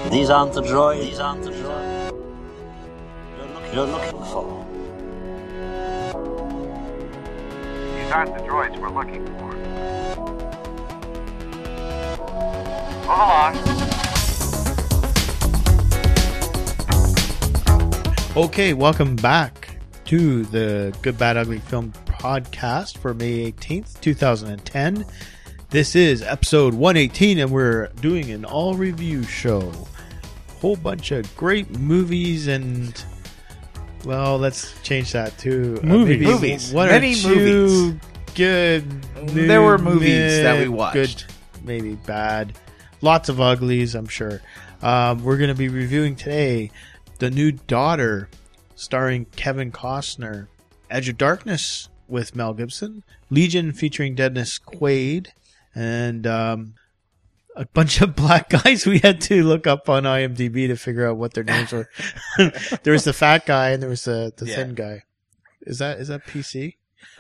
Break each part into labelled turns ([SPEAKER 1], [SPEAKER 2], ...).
[SPEAKER 1] These aren't the droids you're looking for.
[SPEAKER 2] These aren't the droids we're looking for. Move along.
[SPEAKER 3] Okay, welcome back to the Good, Bad, Ugly Film Podcast for May 18th, 2010. This is episode 118, and we're doing an all-review show. Whole bunch of great movies and, well, let's change that to
[SPEAKER 4] movies.
[SPEAKER 3] One
[SPEAKER 4] Many
[SPEAKER 3] or two
[SPEAKER 4] movies.
[SPEAKER 3] Good.
[SPEAKER 4] There were movies that we watched.
[SPEAKER 3] Good, maybe bad. Lots of uglies, I'm sure. We're going to be reviewing today The New Daughter, starring Kevin Costner, Edge of Darkness with Mel Gibson, Legion featuring Dennis Quaid, and a bunch of black guys we had to look up on IMDb to figure out what their names were. There was the fat guy and there was the thin guy. Is that PC?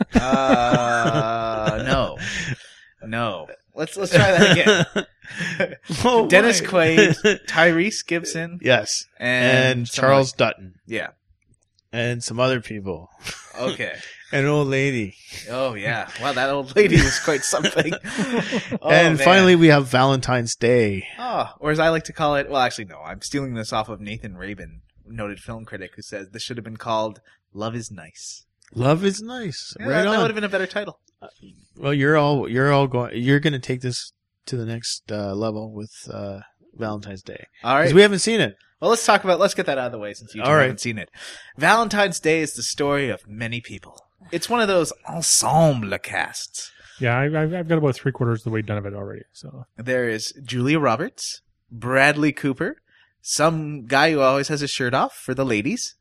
[SPEAKER 4] No. Let's try that again.
[SPEAKER 3] Oh,
[SPEAKER 4] Dennis
[SPEAKER 3] my.
[SPEAKER 4] Quaid, Tyrese Gibson,
[SPEAKER 3] Yes.
[SPEAKER 4] and
[SPEAKER 3] Charles Dutton.
[SPEAKER 4] Yeah.
[SPEAKER 3] And some other people.
[SPEAKER 4] Okay.
[SPEAKER 3] An old lady.
[SPEAKER 4] Oh yeah. Wow, that old lady was quite something.
[SPEAKER 3] And finally we have Valentine's Day.
[SPEAKER 4] Or as I like to call it, well, actually, no. I'm stealing this off of Nathan Rabin, noted film critic, who says this should have been called "Love Is Nice."
[SPEAKER 3] Love is nice.
[SPEAKER 4] Yeah,
[SPEAKER 3] right
[SPEAKER 4] that
[SPEAKER 3] on.
[SPEAKER 4] would have been a better title.
[SPEAKER 3] Well, you're all going. You're going to take this to the next level with Valentine's Day.
[SPEAKER 4] All right.
[SPEAKER 3] Because we haven't seen it.
[SPEAKER 4] Well, let's get that out of the way since you two
[SPEAKER 3] All right.
[SPEAKER 4] haven't seen it. Valentine's Day is the story of many people. It's one of those ensemble casts.
[SPEAKER 5] Yeah, I've got about 3/4 of the way done of it already. So
[SPEAKER 4] There is Julia Roberts, Bradley Cooper, some guy who always has his shirt off for the ladies,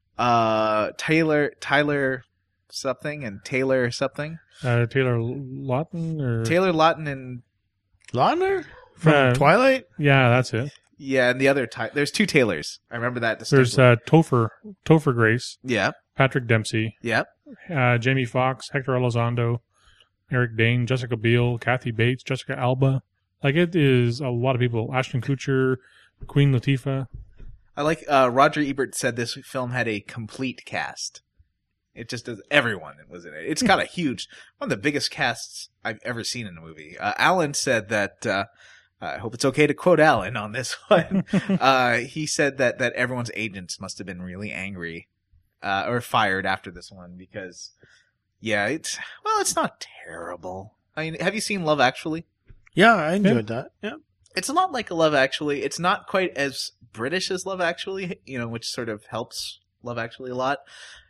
[SPEAKER 4] Tyler something and Taylor something.
[SPEAKER 5] Taylor Lautner or
[SPEAKER 4] Taylor Lautner and
[SPEAKER 3] Lautner from Twilight.
[SPEAKER 5] Yeah, that's it.
[SPEAKER 4] yeah, and the other there's two Taylors. I remember that
[SPEAKER 5] There's
[SPEAKER 4] distinctly.
[SPEAKER 5] Topher Grace,
[SPEAKER 4] Yeah,
[SPEAKER 5] Patrick Dempsey,
[SPEAKER 4] yeah.
[SPEAKER 5] Jamie Foxx, Hector Elizondo, Eric Dane, Jessica Biel, Kathy Bates, Jessica Alba. Like, it is a lot of people. Ashton Kutcher, Queen Latifah.
[SPEAKER 4] I like Roger Ebert said this film had a complete cast. It just does. Everyone was in it. It's got a huge, one of the biggest casts I've ever seen in a movie. Alan said that. I hope it's okay to quote Alan on this one. He said that everyone's agents must have been really angry or fired after this one because, yeah, it's not terrible. I mean, have you seen Love Actually?
[SPEAKER 3] Yeah, I enjoyed that. Yeah.
[SPEAKER 4] It's a lot like a Love Actually. It's not quite as British as Love Actually, which sort of helps Love Actually a lot.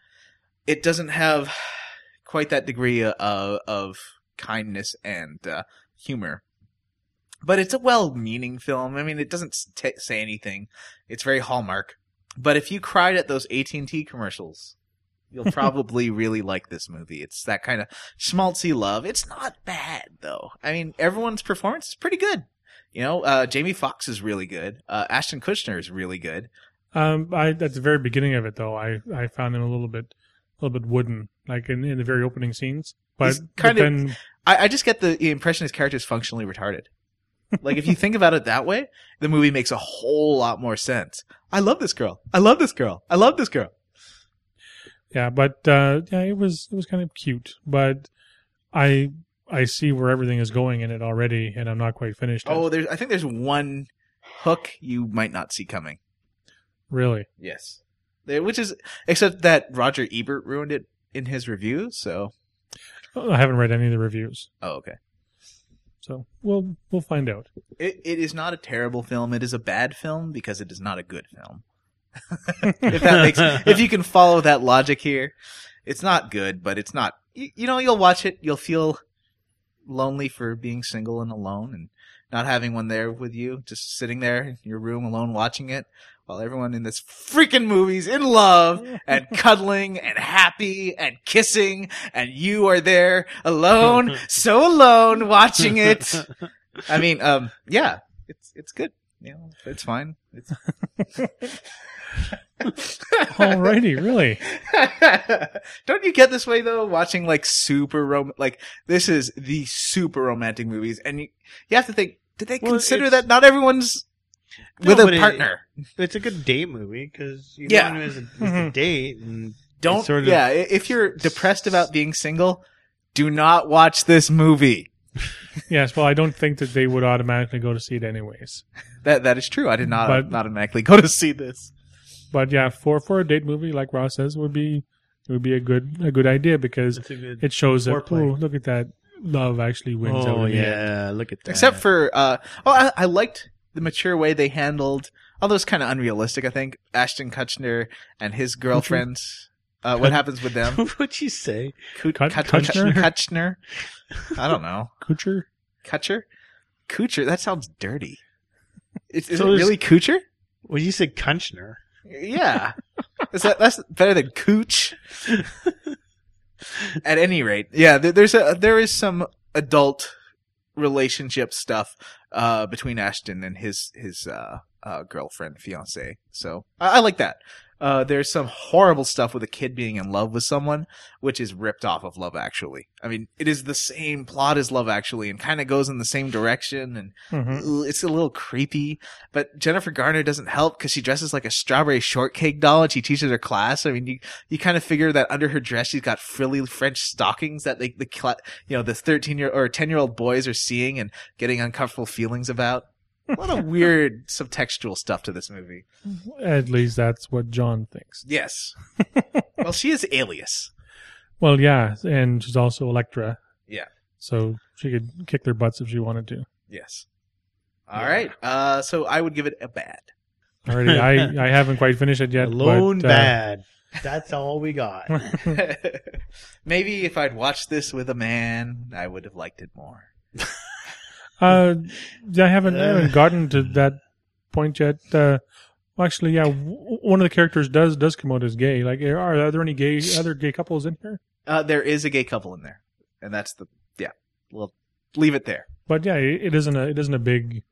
[SPEAKER 4] It doesn't have quite that degree of kindness and humor. But it's a well-meaning film. I mean, it doesn't say anything. It's very Hallmark. But if you cried at those AT&T commercials, you'll probably really like this movie. It's that kind of schmaltzy love. It's not bad, though. I mean, everyone's performance is pretty good. Jamie Foxx is really good. Ashton Kutcher is really good.
[SPEAKER 5] At the very beginning of it, though, I found him a little bit wooden, like in the very opening scenes. But then
[SPEAKER 4] I just get the impression his character is functionally retarded. Like, if you think about it that way, the movie makes a whole lot more sense. I love this girl. I love this girl. I love this girl.
[SPEAKER 5] Yeah, but it was kind of cute. But I see where everything is going in it already, and I'm not quite finished.
[SPEAKER 4] I think there's one hook you might not see coming.
[SPEAKER 5] Really?
[SPEAKER 4] Yes. Except that Roger Ebert ruined it in his review, so.
[SPEAKER 5] I haven't read any of the reviews.
[SPEAKER 4] Oh, okay.
[SPEAKER 5] So we'll find out.
[SPEAKER 4] It is not a terrible film. It is a bad film because it is not a good film. If you can follow that logic here, it's not good, but it's not. You'll watch it. You'll feel lonely for being single and alone and not having one there with you, just sitting there in your room alone watching it, while everyone in this freaking movie's in love and cuddling and happy and kissing, and you are there alone, so alone, watching it. I mean, yeah, it's good. It's fine.
[SPEAKER 5] Alrighty, really?
[SPEAKER 4] Don't you get this way though? Watching like this is the super romantic movies, and you have to think: did they consider that not everyone's with
[SPEAKER 3] No,
[SPEAKER 4] a
[SPEAKER 3] but
[SPEAKER 4] partner.
[SPEAKER 3] It's a good date movie because you
[SPEAKER 4] Yeah.
[SPEAKER 3] go on as a date and
[SPEAKER 4] Don't.
[SPEAKER 3] it's sort of,
[SPEAKER 4] Yeah, if you're depressed about being single, do not watch this movie.
[SPEAKER 5] Yes, well, I don't think that they would automatically go to see it anyways.
[SPEAKER 4] That is true. I did not
[SPEAKER 5] But-
[SPEAKER 4] automatically go to see this.
[SPEAKER 5] But yeah, for a date movie, like Ross says, would be a good idea because
[SPEAKER 3] it's a good.
[SPEAKER 5] it shows that
[SPEAKER 3] Foreplay.
[SPEAKER 5] look at that, love actually wins out.
[SPEAKER 3] Oh
[SPEAKER 5] in the end.
[SPEAKER 3] yeah, look at that.
[SPEAKER 4] Except for, I liked the mature way they handled, although it's kind of unrealistic, I think, Ashton Kutcher and his girlfriend. What happens with them?
[SPEAKER 3] What'd you say?
[SPEAKER 5] Kutcher?
[SPEAKER 4] Kutcher? I don't know.
[SPEAKER 5] Kutcher.
[SPEAKER 4] Kutcher? Kutcher? That sounds dirty. Is
[SPEAKER 3] So
[SPEAKER 4] it
[SPEAKER 3] there's-
[SPEAKER 4] really Kutcher?
[SPEAKER 3] Well, you said Kunchner.
[SPEAKER 4] Yeah. That's better than Cooch. At any rate, yeah, there is some adult relationship stuff between Ashton and his girlfriend, fiance. So I like that. There's some horrible stuff with a kid being in love with someone, which is ripped off of Love Actually. I mean, it is the same plot as Love Actually and kind of goes in the same direction, and
[SPEAKER 5] Mhm.
[SPEAKER 4] it's a little creepy. But Jennifer Garner doesn't help because she dresses like a strawberry shortcake doll and she teaches her class. I mean, you kind of figure that under her dress she's got frilly French stockings that the 13-year or 10-year-old boys are seeing and getting uncomfortable feelings about. A lot of weird subtextual stuff to this movie.
[SPEAKER 5] At least that's what John thinks.
[SPEAKER 4] Yes. Well, she is Alias.
[SPEAKER 5] Well, yeah, and she's also Elektra.
[SPEAKER 4] Yeah.
[SPEAKER 5] So she could kick their butts if she wanted to.
[SPEAKER 4] Yes. All right. So I would give it a bad.
[SPEAKER 5] Already, I haven't quite finished it yet.
[SPEAKER 3] Alone
[SPEAKER 5] but,
[SPEAKER 3] bad. That's all we got.
[SPEAKER 4] Maybe if I'd watched this with a man, I would have liked it more.
[SPEAKER 5] I haven't gotten to that point yet. Well, actually, yeah, one of the characters does come out as gay. Like, are there any other gay couples in here?
[SPEAKER 4] There is a gay couple in there, and that's we'll leave it there.
[SPEAKER 5] But yeah, it isn't a big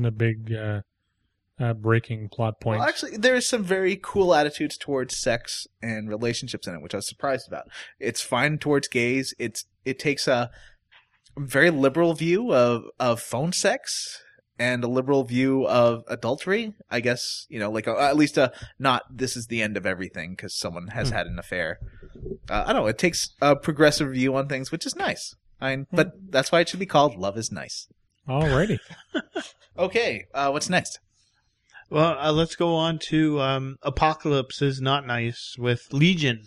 [SPEAKER 5] breaking plot point.
[SPEAKER 4] Well, actually, there is some very cool attitudes towards sex and relationships in it, which I was surprised about. It's fine towards gays. It takes a very liberal view of phone sex and a liberal view of adultery. I guess, like at least not this is the end of everything because someone has had an affair. I don't know. It takes a progressive view on things, which is nice. But that's why it should be called Love is Nice.
[SPEAKER 5] Alrighty.
[SPEAKER 4] Okay, what's next?
[SPEAKER 3] Well, let's go on to Apocalypse is Not Nice with Legion.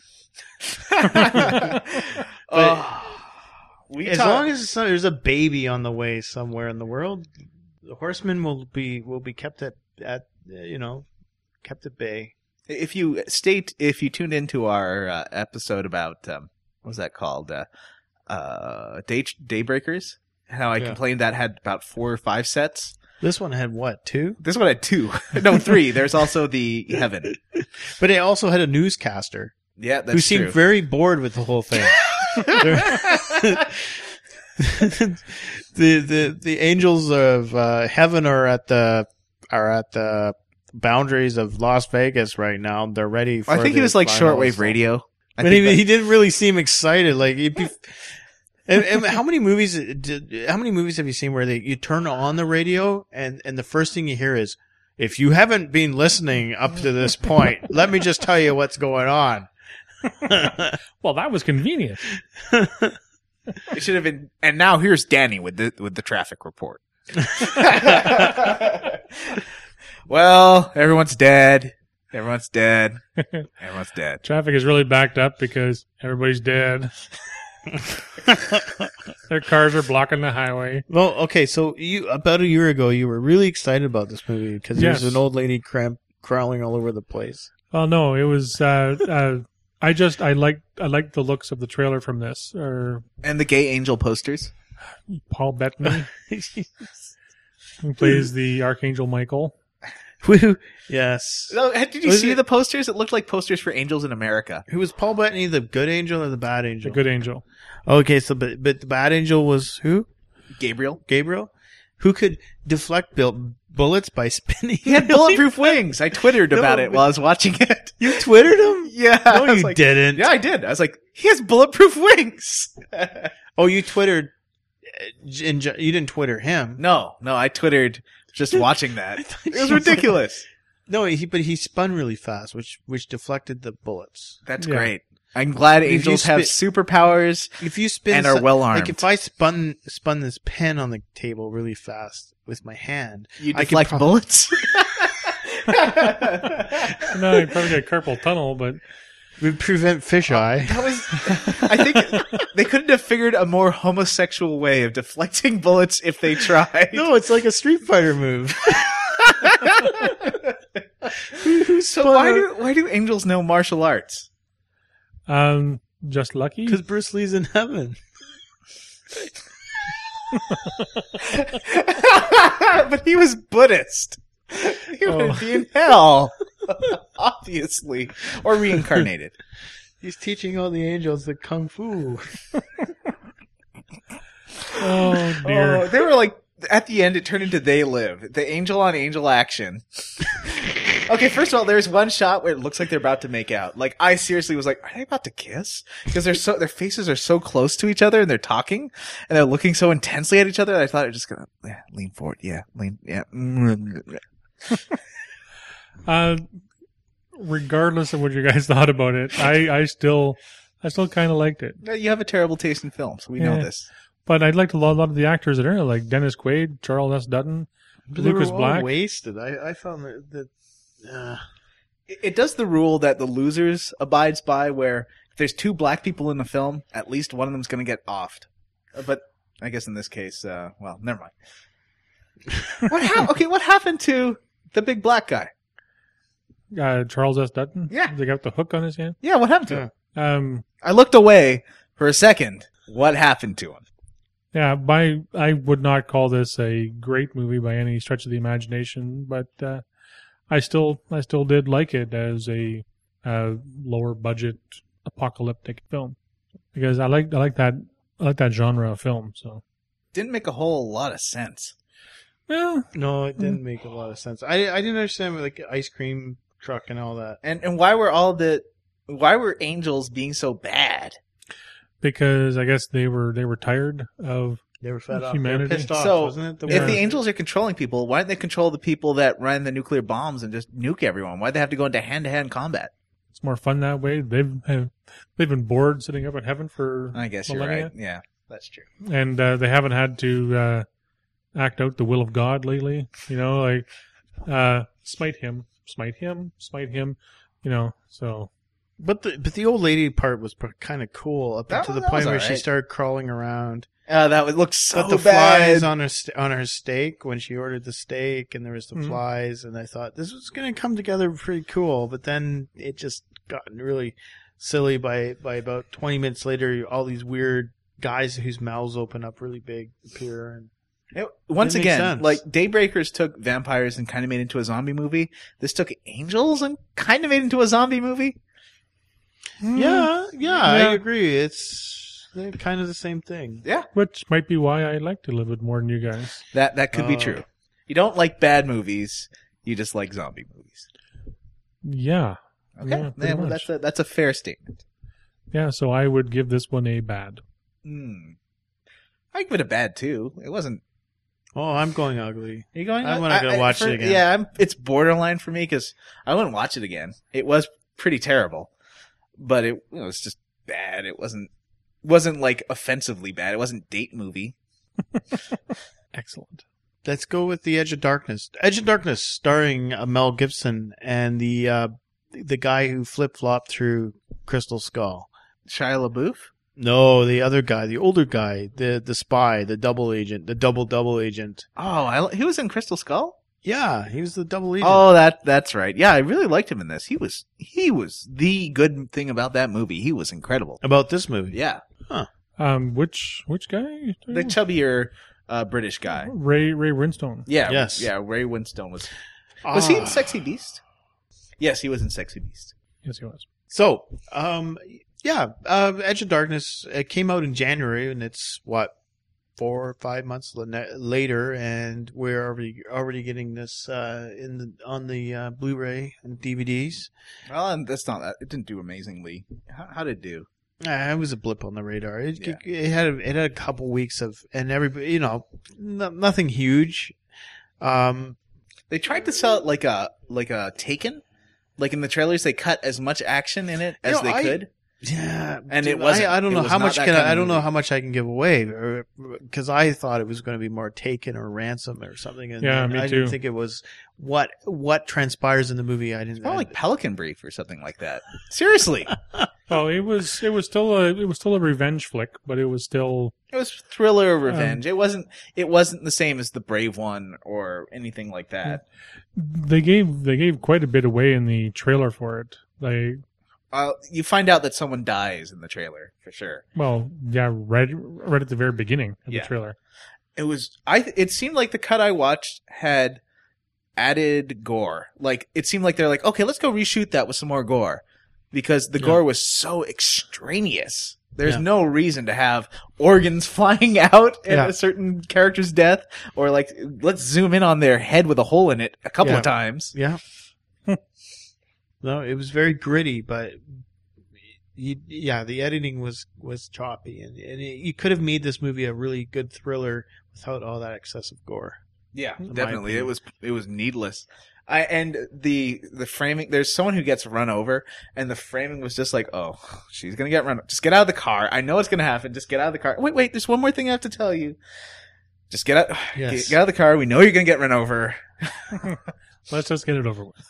[SPEAKER 3] As long as there's a baby on the way somewhere in the world, the Horsemen will be kept at bay.
[SPEAKER 4] If you tuned into our episode about what was that called, Daybreakers, how I complained that had about 4 or 5 sets.
[SPEAKER 3] This one had what, 2?
[SPEAKER 4] This one had 2, no 3. There's also the Heaven,
[SPEAKER 3] but it also had a newscaster.
[SPEAKER 4] Yeah, that's
[SPEAKER 3] who seemed
[SPEAKER 4] true.
[SPEAKER 3] very bored with the whole thing. the angels of heaven are at the boundaries of Las Vegas right now. They're ready for
[SPEAKER 4] I think
[SPEAKER 3] the
[SPEAKER 4] it was like
[SPEAKER 3] finals.
[SPEAKER 4] shortwave radio.
[SPEAKER 3] But he didn't really seem excited. Like, and how many movies have you seen where you turn on the radio and the first thing you hear is, if you haven't been listening up to this point, let me just tell you what's going on.
[SPEAKER 5] Well, that was convenient.
[SPEAKER 4] It should have been. And now here's Danny with the traffic report. Well, everyone's dead. Everyone's dead. Everyone's dead.
[SPEAKER 5] Traffic is really backed up because everybody's dead. Their cars are blocking the highway.
[SPEAKER 3] Well, okay, so about a year ago, you were really excited about this movie because there's an old lady crawling all over the place.
[SPEAKER 5] Well, no, it was. I liked the looks of the trailer from this.
[SPEAKER 4] And the gay angel posters.
[SPEAKER 5] Paul Bettany, who plays the Archangel Michael.
[SPEAKER 3] Woo. Yes.
[SPEAKER 4] No, did you see the posters? It looked like posters for Angels in America.
[SPEAKER 3] Who was Paul Bettany, the good angel or the bad angel?
[SPEAKER 5] The good angel.
[SPEAKER 3] Okay, so but the bad angel was who?
[SPEAKER 4] Gabriel,
[SPEAKER 3] who could deflect bullets by spinning.
[SPEAKER 4] He had bulletproof wings. I twittered about it while I was watching it.
[SPEAKER 3] You twittered him?
[SPEAKER 4] Yeah.
[SPEAKER 3] No, you didn't.
[SPEAKER 4] Yeah, I did. I was like, he has bulletproof wings.
[SPEAKER 3] Oh, you twittered. You didn't Twitter him.
[SPEAKER 4] No, I twittered just watching that. It was
[SPEAKER 3] she-
[SPEAKER 4] ridiculous.
[SPEAKER 3] No, but he spun really fast, which deflected the bullets.
[SPEAKER 4] That's
[SPEAKER 5] Yeah.
[SPEAKER 4] great. I'm glad
[SPEAKER 3] If you
[SPEAKER 4] angels have superpowers
[SPEAKER 3] If you spin
[SPEAKER 4] and are well armed.
[SPEAKER 3] like if I spun this pen on the table really fast with my hand,
[SPEAKER 4] You
[SPEAKER 3] I could
[SPEAKER 4] deflect bullets.
[SPEAKER 5] No, you probably get carpal tunnel, but
[SPEAKER 3] it would prevent fisheye.
[SPEAKER 4] That was. I think they couldn't have figured a more homosexual way of deflecting bullets if they tried.
[SPEAKER 3] No, it's like a Street Fighter move.
[SPEAKER 4] So why do angels know martial arts?
[SPEAKER 5] just lucky.
[SPEAKER 3] Because Bruce Lee's in heaven.
[SPEAKER 4] But he was Buddhist. He would be in hell, obviously, or reincarnated.
[SPEAKER 3] He's teaching all the angels the kung fu.
[SPEAKER 5] Oh dear.
[SPEAKER 4] Oh, they were like at the end. It turned into They Live, the angel on angel action. Okay, first of all, there's one shot where it looks like they're about to make out. Like, I seriously was like, are they about to kiss? Because their faces are so close to each other and they're talking and they're looking so intensely at each other that I thought they were just gonna lean forward. Yeah, lean. Yeah.
[SPEAKER 5] Regardless of what you guys thought about it, I still kind of liked it.
[SPEAKER 4] You have a terrible taste in film, so we know
[SPEAKER 5] Yeah.
[SPEAKER 4] this.
[SPEAKER 5] But I liked a lot of the actors that are in it, like Dennis Quaid, Charles S. Dutton,
[SPEAKER 3] But
[SPEAKER 5] Lucas
[SPEAKER 3] they were all
[SPEAKER 5] Black.
[SPEAKER 3] wasted. I found that
[SPEAKER 4] It does the rule that the losers abides by, where if there's two black people in the film, at least one of them's going to get offed. But I guess in this case, well, never mind. What happened to the big black guy?
[SPEAKER 5] Charles S. Dutton.
[SPEAKER 4] Yeah.
[SPEAKER 5] They got the hook on his hand.
[SPEAKER 4] Yeah, what happened to
[SPEAKER 3] Yeah.
[SPEAKER 4] him? I looked away for a second. What happened to him?
[SPEAKER 5] Yeah, I would not call this a great movie by any stretch of the imagination, but I still did like it as a lower budget apocalyptic film because I like that genre of film. So
[SPEAKER 4] Didn't make a whole lot of sense.
[SPEAKER 5] well,
[SPEAKER 3] no, it didn't make a lot of sense. I didn't understand like ice cream truck and all that.
[SPEAKER 4] And why were angels being so bad?
[SPEAKER 5] because I guess they were tired of
[SPEAKER 3] They were fed up.
[SPEAKER 5] Humanity.
[SPEAKER 3] They were pissed off,
[SPEAKER 4] So,
[SPEAKER 3] wasn't it?
[SPEAKER 4] If the angels are controlling people, why don't they control the people that run the nuclear bombs and just nuke everyone? Why'd they have to go into hand-to-hand combat?
[SPEAKER 5] it's more fun that way. They've been bored sitting up in heaven for
[SPEAKER 4] I guess you're
[SPEAKER 5] millennia.
[SPEAKER 4] right. Yeah, that's true.
[SPEAKER 5] And they haven't had to act out the will of God lately. You know, like smite him. You know, so
[SPEAKER 3] But the old lady part was kind of cool up
[SPEAKER 4] That
[SPEAKER 3] to the
[SPEAKER 4] was
[SPEAKER 3] point where she
[SPEAKER 4] alright.
[SPEAKER 3] started crawling around.
[SPEAKER 4] That would look so
[SPEAKER 3] But the
[SPEAKER 4] bad.
[SPEAKER 3] flies on her steak when she ordered the steak, and there was the
[SPEAKER 5] Mhm.
[SPEAKER 3] flies, and I thought this was going to come together pretty cool. But then it just got really silly by about 20 minutes later. All these weird guys whose mouths open up really big appear, and
[SPEAKER 4] Once
[SPEAKER 3] Didn't make
[SPEAKER 4] again,
[SPEAKER 3] sense.
[SPEAKER 4] like Daybreakers took vampires and kind of made it into a zombie movie. This took angels and kind of made it into a zombie movie.
[SPEAKER 3] yeah,
[SPEAKER 5] Yeah.
[SPEAKER 3] I agree. They're kind of the same thing.
[SPEAKER 5] which might be why I liked it a little bit more than you guys.
[SPEAKER 4] That could be
[SPEAKER 3] Oh.
[SPEAKER 4] true. You don't like bad movies. You just like zombie movies.
[SPEAKER 5] Yeah,
[SPEAKER 4] Okay,
[SPEAKER 5] Yeah, pretty
[SPEAKER 4] well,
[SPEAKER 5] much.
[SPEAKER 4] that's a fair statement.
[SPEAKER 5] yeah. So I would give this one a bad.
[SPEAKER 4] I give it a bad too. It wasn't.
[SPEAKER 3] Oh, I'm going ugly.
[SPEAKER 4] Are you going?
[SPEAKER 3] I'm not gonna watch it again.
[SPEAKER 4] Yeah, it's borderline for me because I wouldn't watch it again. It was pretty terrible, but it was just bad. It wasn't like offensively bad. It wasn't date movie.
[SPEAKER 5] Excellent.
[SPEAKER 3] Let's go with The Edge of Darkness. Edge of Darkness, starring Mel Gibson and the guy who flip flopped through Crystal Skull.
[SPEAKER 4] Shia LaBeouf.
[SPEAKER 3] No, the other guy, the older guy, the spy, the double agent, the double agent.
[SPEAKER 4] Oh, he was in Crystal Skull.
[SPEAKER 3] Yeah, he was the double agent.
[SPEAKER 4] Oh, that's right. Yeah, I really liked him in this. He was the good thing about that movie. He was incredible.
[SPEAKER 3] About this movie.
[SPEAKER 4] Yeah,
[SPEAKER 5] Which guy?
[SPEAKER 4] the chubbier British guy.
[SPEAKER 5] Ray Winstone.
[SPEAKER 4] Yeah,
[SPEAKER 3] Yes.
[SPEAKER 4] yeah. Ray Winstone was he in Sexy Beast? Yes, he was in Sexy Beast.
[SPEAKER 5] Yes, he was.
[SPEAKER 3] So, Edge of Darkness, it came out in January, and it's, 4 or 5 months later, and we're already getting this on the Blu-ray and DVDs.
[SPEAKER 4] Well, and that's not that. It didn't do amazingly. How did it do?
[SPEAKER 3] It was a blip on the radar. It
[SPEAKER 4] Yeah.
[SPEAKER 3] had a couple weeks of, and everybody, nothing huge.
[SPEAKER 4] They tried to sell it like a Taken. Like in the trailers, they cut as much action in it as they could.
[SPEAKER 3] Yeah,
[SPEAKER 4] And
[SPEAKER 3] dude,
[SPEAKER 4] it wasn't.
[SPEAKER 3] I don't
[SPEAKER 4] It
[SPEAKER 3] know
[SPEAKER 4] was
[SPEAKER 3] how
[SPEAKER 4] not
[SPEAKER 3] much
[SPEAKER 4] that
[SPEAKER 3] can
[SPEAKER 4] kind of
[SPEAKER 3] I don't know
[SPEAKER 4] movie.
[SPEAKER 3] how much I can give away because I thought it was going to be more Taken or Ransom or something. And
[SPEAKER 5] Yeah, me
[SPEAKER 3] I
[SPEAKER 5] too.
[SPEAKER 3] didn't think it was what transpires in the movie. I didn't.
[SPEAKER 4] It's more like Pelican Brief or something like that. Seriously,
[SPEAKER 5] Oh, it was still a revenge flick, but it was still
[SPEAKER 4] it was thriller revenge. It wasn't the same as The Brave One or anything like that.
[SPEAKER 5] they gave quite a bit away in the trailer for it.
[SPEAKER 4] You find out that someone dies in the trailer for sure.
[SPEAKER 5] Right at the very beginning of
[SPEAKER 4] Yeah.
[SPEAKER 5] the trailer.
[SPEAKER 4] It seemed like the cut I watched had added gore. Like it seemed like they're like, okay, let's go reshoot that with some more gore because the gore was so extraneous. There's
[SPEAKER 3] Yeah.
[SPEAKER 4] no reason to have organs flying out in
[SPEAKER 3] Yeah.
[SPEAKER 4] a certain character's death, or like let's zoom in on their head with a hole in it a couple
[SPEAKER 3] Yeah.
[SPEAKER 4] of times.
[SPEAKER 3] Yeah. No, it was very gritty, but the editing was choppy, and you could have made this movie a really good thriller without all that excessive gore.
[SPEAKER 4] Yeah,
[SPEAKER 3] In my
[SPEAKER 4] definitely.
[SPEAKER 3] opinion.
[SPEAKER 4] It was needless. And the framing. There's someone who gets run over, and the framing was just like, oh, she's gonna get run. Just get out of the car. I know it's gonna happen. Just get out of the car. Wait. There's one more thing I have to tell you. Just get out.
[SPEAKER 3] Yes.
[SPEAKER 4] Get out of the car. We know you're gonna get run over.
[SPEAKER 5] Let's just get it over with.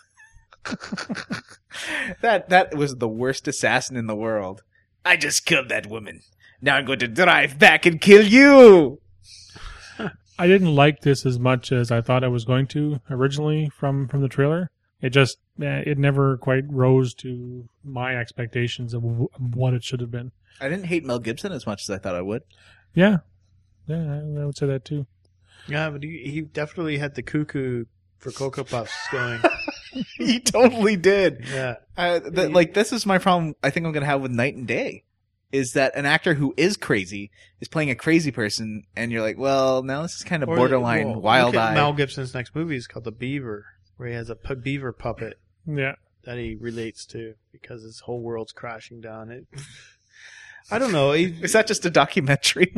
[SPEAKER 4] That was the worst assassin in the world. I just killed that woman. Now I'm going to drive back and kill you.
[SPEAKER 5] I didn't like this as much as I thought I was going to originally from the trailer. It never quite rose to my expectations of what it should have been.
[SPEAKER 4] I didn't hate Mel Gibson as much as I thought I would.
[SPEAKER 5] Yeah, I would say that too.
[SPEAKER 3] Yeah, but he definitely had the cuckoo for Cocoa Puffs going.
[SPEAKER 4] He totally did.
[SPEAKER 3] Yeah.
[SPEAKER 4] This is my problem I think I'm going to have with Night and Day, is that an actor who is crazy is playing a crazy person, and you're like, well, now this is kind of borderline
[SPEAKER 3] Look at
[SPEAKER 4] wild-eyed.
[SPEAKER 3] Mel Gibson's next movie is called The Beaver, where he has a beaver puppet
[SPEAKER 5] Yeah,
[SPEAKER 3] that he relates to because his whole world's crashing down. I don't know.
[SPEAKER 4] Is that just a documentary?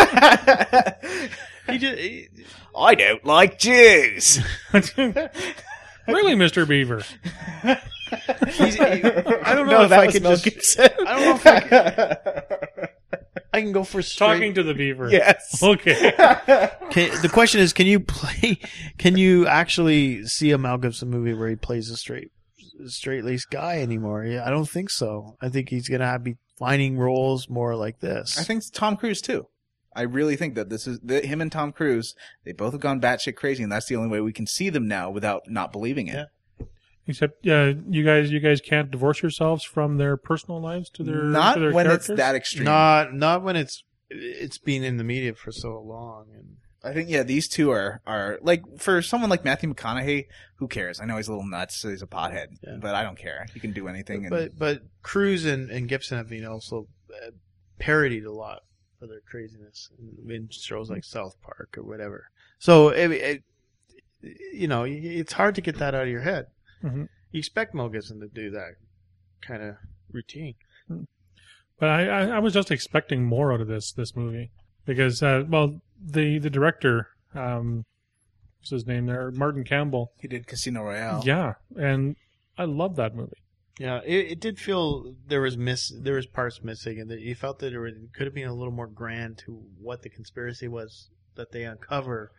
[SPEAKER 4] I don't like Jews.
[SPEAKER 5] really, Mr. Beaver.
[SPEAKER 3] I don't know
[SPEAKER 4] No,
[SPEAKER 3] if
[SPEAKER 4] that
[SPEAKER 3] I
[SPEAKER 4] was
[SPEAKER 3] can
[SPEAKER 4] Mel
[SPEAKER 3] just.
[SPEAKER 4] Gibson.
[SPEAKER 3] I don't know if I can. I can go for straight.
[SPEAKER 5] Talking to the beaver.
[SPEAKER 4] Yes.
[SPEAKER 5] Okay.
[SPEAKER 3] The question is, can you actually see a Mel Gibson movie where he plays a straight-laced guy anymore? Yeah, I don't think so. I think he's going to be finding roles more like this.
[SPEAKER 4] I think it's Tom Cruise too. I really think that this is him and Tom Cruise. They both have gone batshit crazy, and that's the only way we can see them now without not believing it.
[SPEAKER 3] Yeah.
[SPEAKER 5] Except, you guys can't divorce yourselves from their personal lives to their
[SPEAKER 4] Not
[SPEAKER 5] to their
[SPEAKER 4] when
[SPEAKER 5] characters?
[SPEAKER 4] it's that extreme.
[SPEAKER 3] Not when it's been in the media for so long. And
[SPEAKER 4] I think these two are like, for someone like Matthew McConaughey, who cares? I know he's a little nuts, so he's a pothead, but I don't care. He can do anything.
[SPEAKER 3] but Cruise and Gibson have been also parodied a lot for their craziness in shows like South Park or whatever. So it's hard to get that out of your head.
[SPEAKER 5] Mm-hmm.
[SPEAKER 3] You expect Mel Gibson to do that kind of routine.
[SPEAKER 5] But I was just expecting more out of this movie because the director, what's his name there, Martin Campbell.
[SPEAKER 4] he did Casino Royale.
[SPEAKER 5] Yeah, and I love that movie.
[SPEAKER 3] Yeah, it did feel there was parts missing, and that you felt that it could have been a little more grand to what the conspiracy was that they uncover.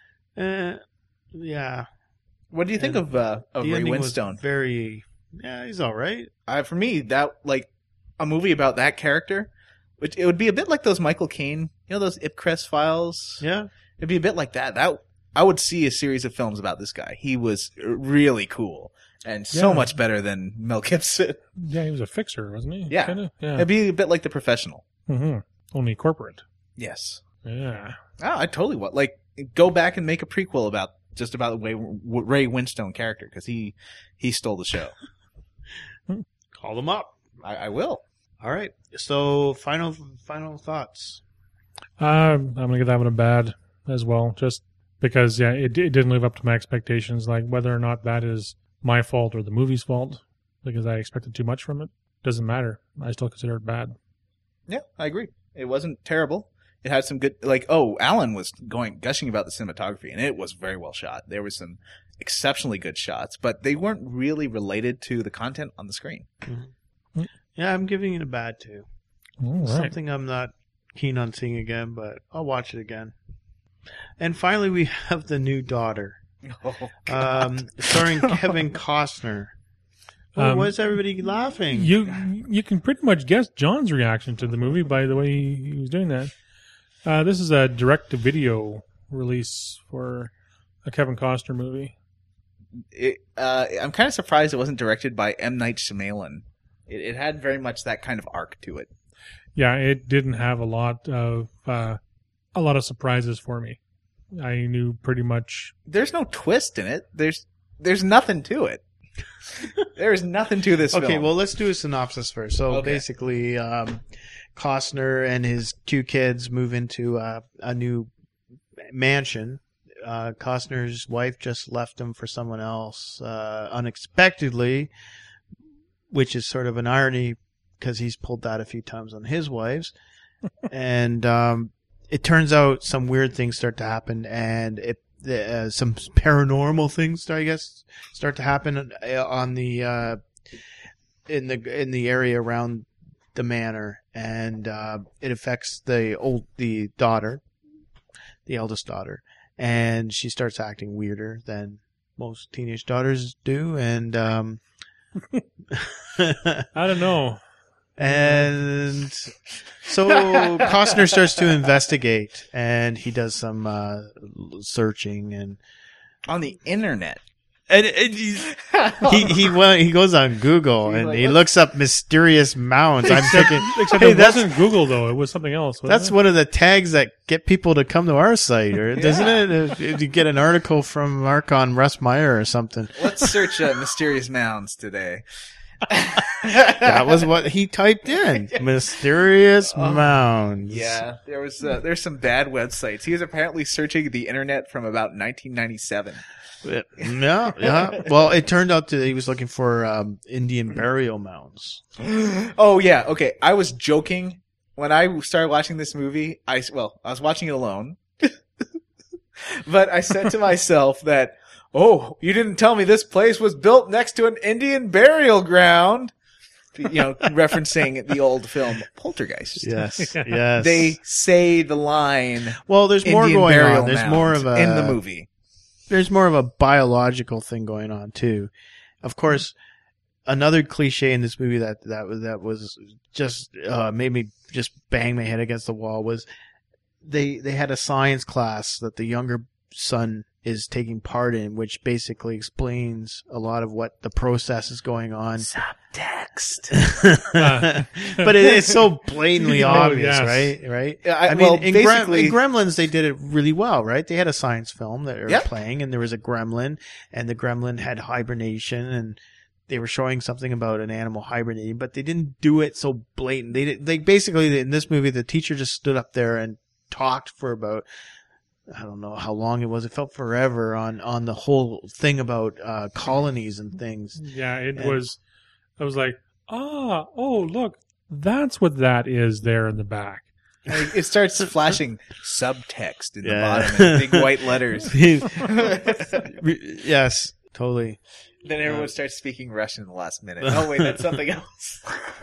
[SPEAKER 3] Yeah.
[SPEAKER 4] What do you think of
[SPEAKER 3] The
[SPEAKER 4] Ray
[SPEAKER 3] ending was
[SPEAKER 4] Winstone?
[SPEAKER 3] he's all right.
[SPEAKER 4] For me, that like a movie about that character, it would be a bit like those Michael Caine, those Ipcress files.
[SPEAKER 3] Yeah.
[SPEAKER 4] It'd be a bit like that. That I would see a series of films about this guy. He was really cool and so
[SPEAKER 5] Yeah.
[SPEAKER 4] much better than Mel Gibson.
[SPEAKER 5] Yeah, he was a fixer, wasn't he?
[SPEAKER 4] Yeah.
[SPEAKER 5] Kinda? Yeah.
[SPEAKER 4] It'd be a bit like The Professional.
[SPEAKER 5] Mm-hmm. Only corporate.
[SPEAKER 4] Yes.
[SPEAKER 5] Yeah.
[SPEAKER 4] I totally would. Like, go back and make a prequel about the Ray Winstone character, because he stole the show.
[SPEAKER 3] Call them up.
[SPEAKER 4] I will.
[SPEAKER 3] All right. So final thoughts.
[SPEAKER 5] I'm gonna give that one a bad as well, just because it didn't live up to my expectations. Like whether or not that is my fault or the movie's fault, because I expected too much from it, doesn't matter. I still consider it bad.
[SPEAKER 4] Yeah, I agree. It wasn't terrible. It had some good, Alan was gushing about the cinematography, and it was very well shot. There were some exceptionally good shots, but they weren't really related to the content on the screen.
[SPEAKER 3] Mm-hmm. Yeah, I'm giving it a bad 2.
[SPEAKER 5] All right.
[SPEAKER 3] Something I'm not keen on seeing again, but I'll watch it again. And finally, we have The New Daughter, starring Kevin Costner. Why is everybody laughing?
[SPEAKER 5] You can pretty much guess John's reaction to the movie by the way he was doing that. This is a direct-to-video release for a Kevin Costner movie.
[SPEAKER 4] I'm kind of surprised it wasn't directed by M. Night Shyamalan. It had very much that kind of arc to it.
[SPEAKER 5] Yeah, it didn't have a lot of surprises for me. I knew pretty much.
[SPEAKER 4] There's no twist in it. There's nothing to it. There is nothing to this film.
[SPEAKER 3] Okay, well, let's do a synopsis first. So basically, Costner and his 2 kids move into a new mansion. Costner's wife just left him for someone else unexpectedly, which is sort of an irony because he's pulled that a few times on his wives. And it turns out some weird things start to happen, and some paranormal things, start to happen on the in the area around the manor, and it affects the daughter, the eldest daughter, and she starts acting weirder than most teenage daughters do, and
[SPEAKER 5] I don't know.
[SPEAKER 3] And so Costner starts to investigate, and he does some searching and
[SPEAKER 4] on the internet.
[SPEAKER 3] And he goes on Google and he looks up mysterious mounds. I'm thinking,
[SPEAKER 5] Except it wasn't Google though; it was something else.
[SPEAKER 3] That's one of the tags that get people to come to our site, doesn't it? If you get an article from Marcon Russ Meyer or something.
[SPEAKER 4] Let's search mysterious mounds today.
[SPEAKER 3] That was what he typed in. Mysterious mounds.
[SPEAKER 4] Yeah, there's some bad websites. He was apparently searching the internet from about 1997.
[SPEAKER 3] Yeah. Well, it turned out that he was looking for Indian burial mounds.
[SPEAKER 4] Oh yeah, okay. I was joking when I started watching this movie. I was watching it alone, but I said to myself that, "Oh, you didn't tell me this place was built next to an Indian burial ground." Referencing the old film Poltergeist.
[SPEAKER 3] Yes, yes.
[SPEAKER 4] They say the line.
[SPEAKER 3] Well, there's more
[SPEAKER 4] Indian
[SPEAKER 3] going
[SPEAKER 4] burial
[SPEAKER 3] on. There's
[SPEAKER 4] mound
[SPEAKER 3] more of
[SPEAKER 4] in the movie.
[SPEAKER 3] There's more of a biological thing going on too. Of course, another cliche in this movie that was just made me just bang my head against the wall was they had a science class that the younger son is taking part in, which basically explains a lot of what the process is going on.
[SPEAKER 4] Subtext.
[SPEAKER 3] But it's so blatantly obvious,
[SPEAKER 5] yes.
[SPEAKER 3] right?
[SPEAKER 4] I
[SPEAKER 3] mean,
[SPEAKER 4] well,
[SPEAKER 3] in
[SPEAKER 4] basically,
[SPEAKER 3] Gremlins, they did it really well, right? They had a science film that they were
[SPEAKER 4] Yep.
[SPEAKER 3] playing, and there was a gremlin, and the gremlin had hibernation, and they were showing something about an animal hibernating, but they didn't do it so blatant. They basically, in this movie, the teacher just stood up there and talked for about, I don't know how long it was. It felt forever on the whole thing about colonies and things.
[SPEAKER 5] Yeah, I was like, oh, look, that's what that is there in the back.
[SPEAKER 4] it starts flashing subtext in the bottom in big white letters.
[SPEAKER 3] Yes, totally.
[SPEAKER 4] Then everyone starts speaking Russian in the last minute. Oh wait, that's something else.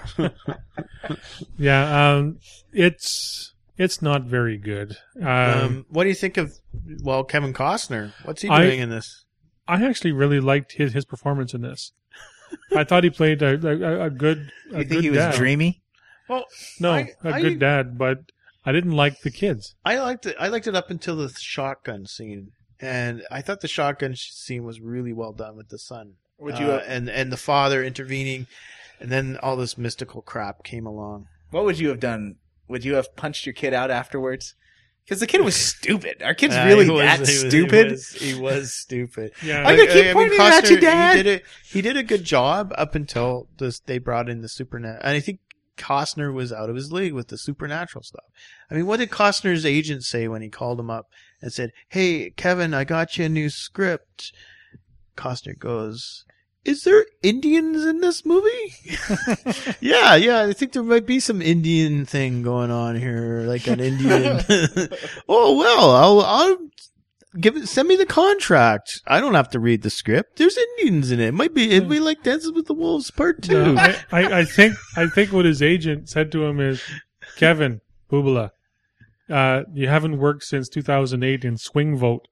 [SPEAKER 5] Yeah, it's not very good.
[SPEAKER 3] What do you think of Kevin Costner? What's he doing in this?
[SPEAKER 5] I actually really liked his performance in this. I thought he played a good.
[SPEAKER 4] You think he was
[SPEAKER 5] dad.
[SPEAKER 4] dreamy?
[SPEAKER 3] Well,
[SPEAKER 5] No, good dad, but I didn't like the kids.
[SPEAKER 3] I liked it up until the shotgun scene, and I thought the shotgun scene was really well done with the son.
[SPEAKER 4] Would you
[SPEAKER 3] and the father intervening, and then all this mystical crap came along.
[SPEAKER 4] What would you have done? Would you have punched your kid out afterwards? Because the kid was stupid. Our kid's really stupid.
[SPEAKER 3] He was stupid.
[SPEAKER 5] Yeah,
[SPEAKER 4] I'm gonna keep pointing at you, Dad.
[SPEAKER 3] He did a good job up until they brought in the supernatural. And I think Costner was out of his league with the supernatural stuff. I mean, what did Costner's agent say when he called him up and said, "Hey, Kevin, I got you a new script"? Costner goes, is there Indians in this movie? yeah. I think there might be some Indian thing going on here, like an Indian. Oh well, I'll send me the contract. I don't have to read the script. There's Indians in it. It'd be like Dances with the Wolves Part 2.
[SPEAKER 5] No, I think what his agent said to him is, Kevin Bubala, you haven't worked since 2008 in Swing Vote.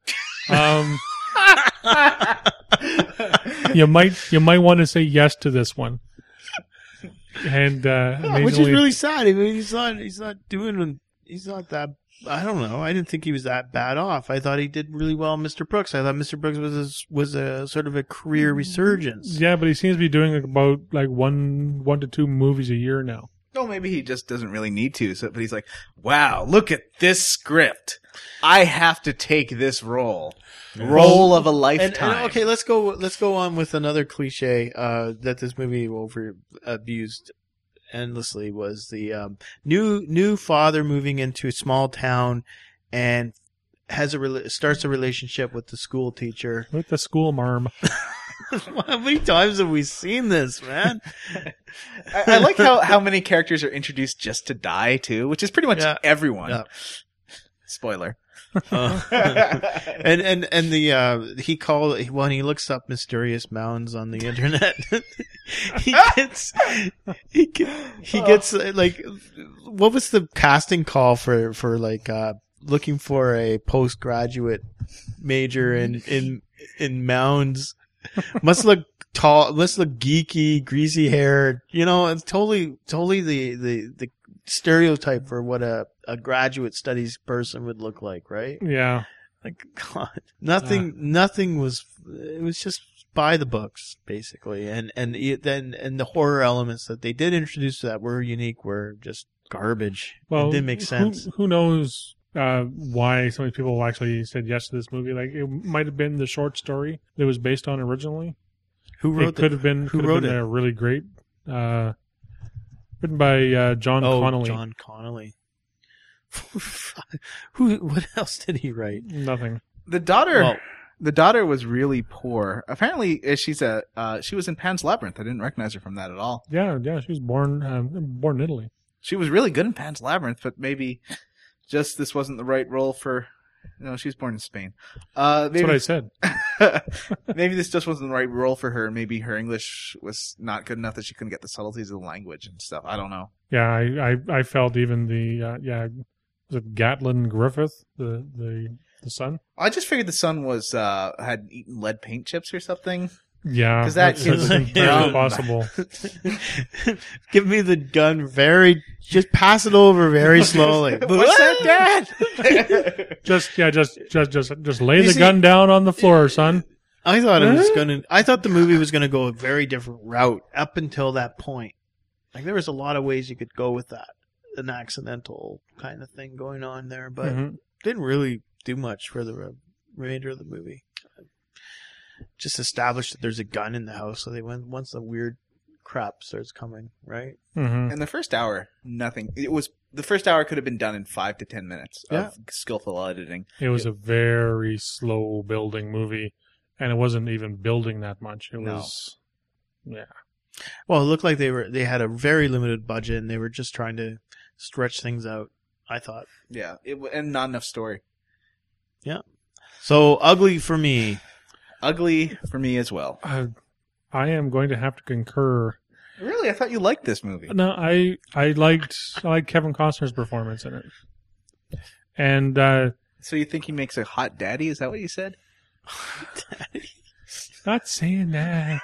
[SPEAKER 5] You might want to say yes to this one. And
[SPEAKER 3] which is really sad. I mean, he's not that. I don't know. I didn't think he was that bad off. I thought he did really well, Mr. Brooks. I thought Mr. Brooks was a sort of a career resurgence.
[SPEAKER 5] Yeah, but he seems to be doing about like one to two movies a year now.
[SPEAKER 4] No, maybe he just doesn't really need to. But he's like, wow, look at this script. I have to take this role. Role of a lifetime.
[SPEAKER 3] And, okay, let's go on with another cliche that this movie abused endlessly was the new father moving into a small town and starts a relationship with the school teacher.
[SPEAKER 5] With the school marm.
[SPEAKER 3] How many times have we seen this, man?
[SPEAKER 4] I like how many characters are introduced just to die too, which is pretty much everyone. Yeah. Spoiler.
[SPEAKER 3] And when he looks up mysterious mounds on the internet, he gets like, what was the casting call for like looking for a postgraduate major in mounds? Must look tall, must look geeky, greasy haired. You know, it's totally the stereotype for what a graduate studies person would look like, right?
[SPEAKER 5] Yeah.
[SPEAKER 3] Like, God, nothing was. It was just by the books, basically, and the horror elements that they did introduce that were unique were just garbage. Well, it didn't make sense.
[SPEAKER 5] Who knows why so many people actually said yes to this movie? Like, it might have been the short story that it was based on originally.
[SPEAKER 3] Who wrote it?
[SPEAKER 5] Could have been a really great. Written by John Connolly.
[SPEAKER 3] John Connolly. What else did he write?
[SPEAKER 5] Nothing.
[SPEAKER 4] The daughter was really poor. Apparently, she was in Pan's Labyrinth. I didn't recognize her from that at all.
[SPEAKER 5] Yeah. She was born in Italy.
[SPEAKER 4] She was really good in Pan's Labyrinth, but maybe just this wasn't the right role for. No, she was born in Spain.
[SPEAKER 5] That's what I said.
[SPEAKER 4] Maybe this just wasn't the right role for her. Maybe her English was not good enough that she couldn't get the subtleties of the language and stuff. I don't know.
[SPEAKER 5] Yeah, I felt even was it Gatlin Griffith, the son?
[SPEAKER 4] I just figured the son was had eaten lead paint chips or something.
[SPEAKER 5] Yeah,
[SPEAKER 4] because that kid's
[SPEAKER 5] very possible.
[SPEAKER 3] Give me the gun. Just pass it over very slowly.
[SPEAKER 4] What's that, Dad?
[SPEAKER 5] just lay the gun down on the floor, son.
[SPEAKER 3] I thought the movie was gonna go a very different route up until that point. Like, there was a lot of ways you could go with that, an accidental kind of thing going on there, but didn't really do much for the remainder of the movie. Just established that there's a gun in the house, so they went once the weird crap starts coming, right?
[SPEAKER 5] Mm-hmm.
[SPEAKER 4] And the first hour, nothing. The first hour could have been done in 5 to 10 minutes of skillful editing.
[SPEAKER 5] It was a very slow building movie, and it wasn't even building that much. It was, yeah.
[SPEAKER 3] Well, it looked like they had a very limited budget, and they were just trying to stretch things out, I thought.
[SPEAKER 4] Yeah, and not enough story.
[SPEAKER 3] Yeah. So, ugly for me.
[SPEAKER 4] Ugly for me as well.
[SPEAKER 5] I am going to have to concur.
[SPEAKER 4] Really? I thought you liked this movie.
[SPEAKER 5] No, I liked Kevin Costner's performance in it. And
[SPEAKER 4] so you think he makes a hot daddy? Is that what you said?
[SPEAKER 3] Daddy.
[SPEAKER 5] Not saying that.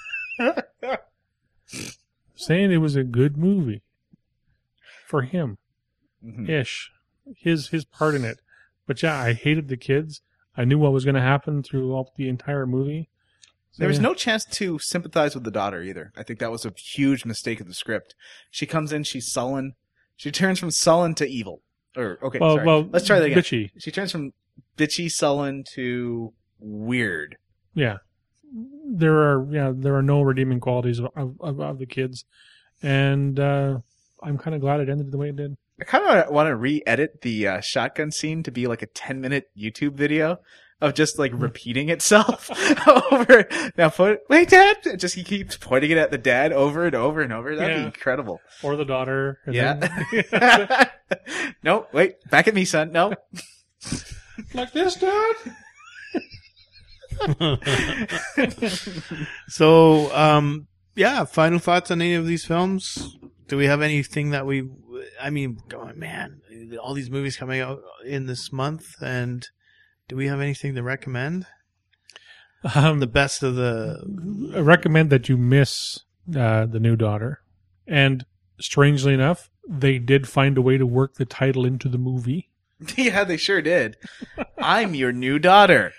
[SPEAKER 5] Saying it was a good movie for him. Ish. His part in it. But yeah, I hated the kids. I knew what was going to happen throughout the entire movie. So,
[SPEAKER 4] there was no chance to sympathize with the daughter either. I think that was a huge mistake of the script. She comes in, she's sullen. She turns from sullen to evil. Well, let's try that again.
[SPEAKER 5] Bitchy.
[SPEAKER 4] She turns from bitchy, sullen to weird.
[SPEAKER 5] Yeah. There are no redeeming qualities of the kids. And I'm kind of glad it ended the way it did.
[SPEAKER 4] I kind of want to re-edit the shotgun scene to be like a 10-minute YouTube video of just like repeating itself over. Now, wait, Dad! Just he keeps pointing it at the dad over and over and over. That'd be incredible.
[SPEAKER 5] Or the daughter. And
[SPEAKER 4] Yeah. No, wait, back at me, son. No.
[SPEAKER 5] like this, Dad?
[SPEAKER 3] So, yeah, final thoughts on any of these films? Do we have anything that going, man, all these movies coming out in this month, and do we have anything to recommend? The best of
[SPEAKER 5] I recommend that you miss The New Daughter. And strangely enough, they did find a way to work the title into the movie.
[SPEAKER 4] Yeah, they sure did. I'm your new daughter.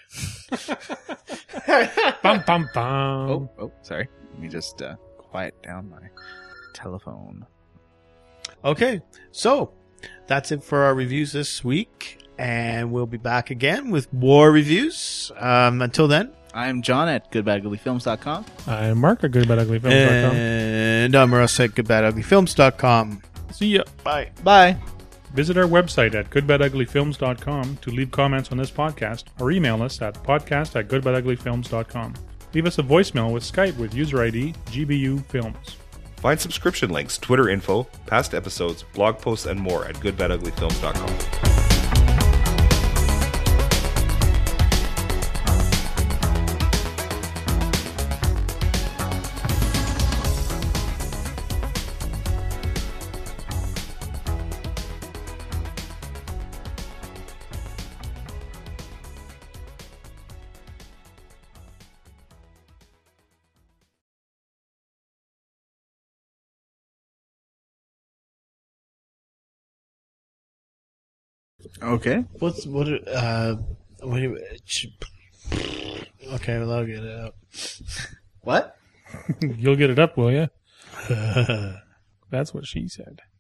[SPEAKER 5] Bum, bum, bum.
[SPEAKER 4] Oh, sorry. Let me just quiet down my telephone.
[SPEAKER 3] Okay, so that's it for our reviews this week, and we'll be back again with more reviews. Until then,
[SPEAKER 4] I'm John at goodbaduglyfilms.com.
[SPEAKER 5] I'm Mark at goodbaduglyfilms.com.
[SPEAKER 3] and I'm Russ at goodbaduglyfilms.com.
[SPEAKER 5] See ya.
[SPEAKER 3] Bye.
[SPEAKER 4] Bye.
[SPEAKER 5] Visit our website at goodbaduglyfilms.com to leave comments on this podcast, or email us at podcast@goodbaduglyfilms.com. Leave us a voicemail with Skype with user ID GBUFilms.
[SPEAKER 6] Find subscription links, Twitter info, past episodes, blog posts, and more at goodbaduglyfilms.com.
[SPEAKER 4] Okay.
[SPEAKER 3] What do you, okay, well, I'll get it out.
[SPEAKER 4] What?
[SPEAKER 5] You'll get it up, will you? That's what she said.